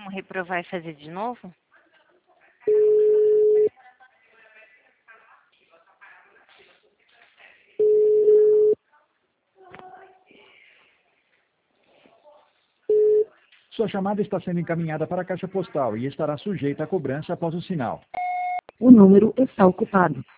como reprovar e fazer de novo? Sua chamada está sendo encaminhada para a caixa postal e estará sujeita a cobrança após o sinal. O número está ocupado.